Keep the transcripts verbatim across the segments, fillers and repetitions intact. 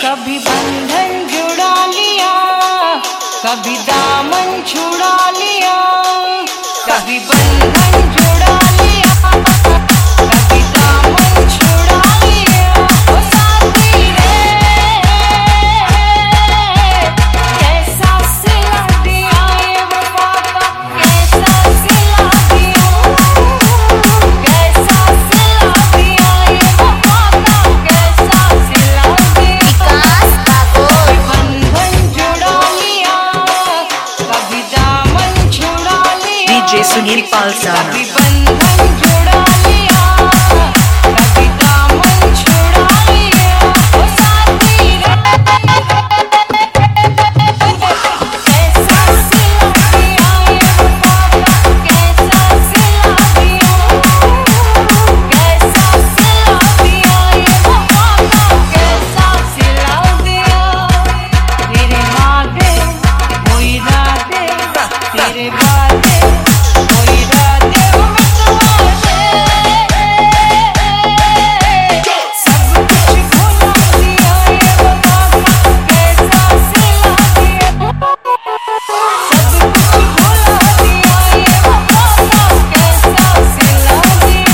कभी बंधन जुड़ा लिया, कभी दामन छुड़ा लिया, कभी बंधन जुड़ा लिया, कभी दामन छुड़ा लिया। ओ साथी रे कैसा सिला दिया ये वफा का, कैसा सिला दिया, कैसा सिला दिया ये वफा का, कैसा सिला दिया। कभी बंधन जुड़ा लिया, कभी दामन छुड़ा लिया, डीजे सुनील पालसाना। कभी बंधन जुड़ा लिया, कभी दामन छुड़ा लिया। ओ साथी रे कैसा सिला दिया ये वफा का, कैसा सिला दिया, कैसा सिला दिया ये वफा का, कैसा सिला दिया। तेरे वादे वो इरादे, तेरे वादे वो इरादे वो मिटवादे, सब कुछ भुला दिया ये वफा का, कैसा सिला दिया, सब कुछ भुला दिया ये वफा का, कैसा सिला दिया।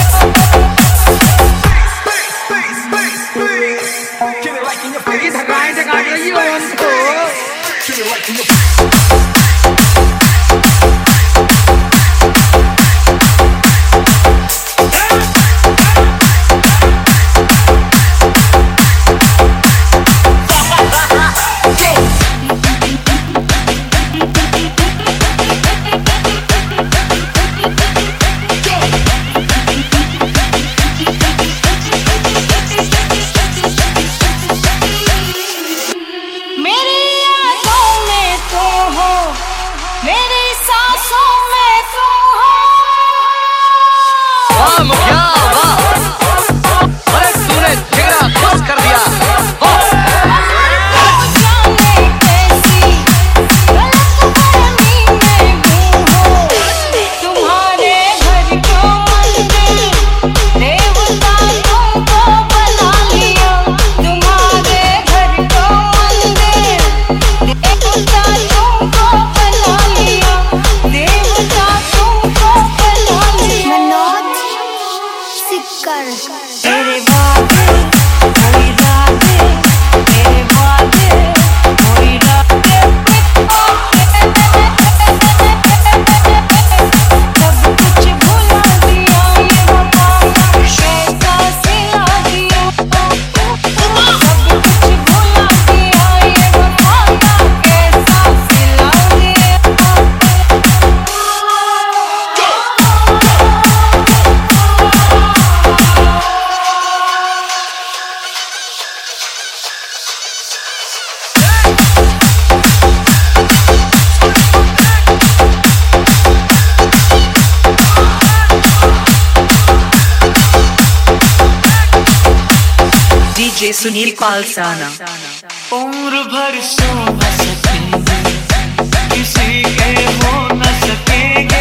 मेरी यादों में तो हो, मेरी सांसों में तो हो। वाह मुखिया वाह, अरे तूने जिगरा खुश कर दिया। जाने कैसी गलतफहमी में हूँ हो, तुम्हारे घर को मंदिर देवता तुमको बना लिया, तुम्हारे घर को मंदिर देवता तुमको बना लिया, देवता तुमको बना लिया। मनोज सिक्कर। तेरे वादे वो इरादे, तेरे वादे वो इरादे मिटवादे, सब कुछ भुला दिया ये वफा का, कैसा सिला दिया, सब कुछ भुला दिया ये वफा का, कैसा सिला दिया। डीजे सुनील पालसाना। उम्र भर सो न सकेंगे, किसी के हो न सकेंगे।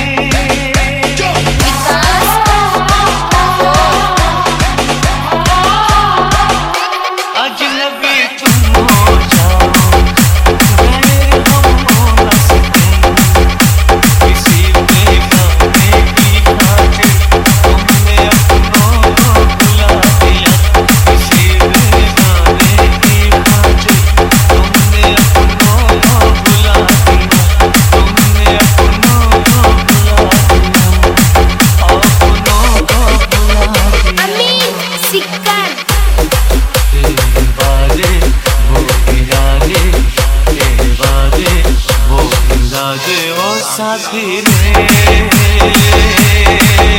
अजनबी तुम हो जाओ, गैर हम हो न सकेंगे। किसी बेगाने की खातिर तुमने अपनों को भुला दिया, किसी बेगाने की खातिर तुमने अपनों को भुला दिया, तुमने अपनों को भुला दिया, अपनों को भुला दिया। अमीर सिक्कर। तेरे वादे वो इरादे, तेरे वादे वो इरादे, ओ साथी रे।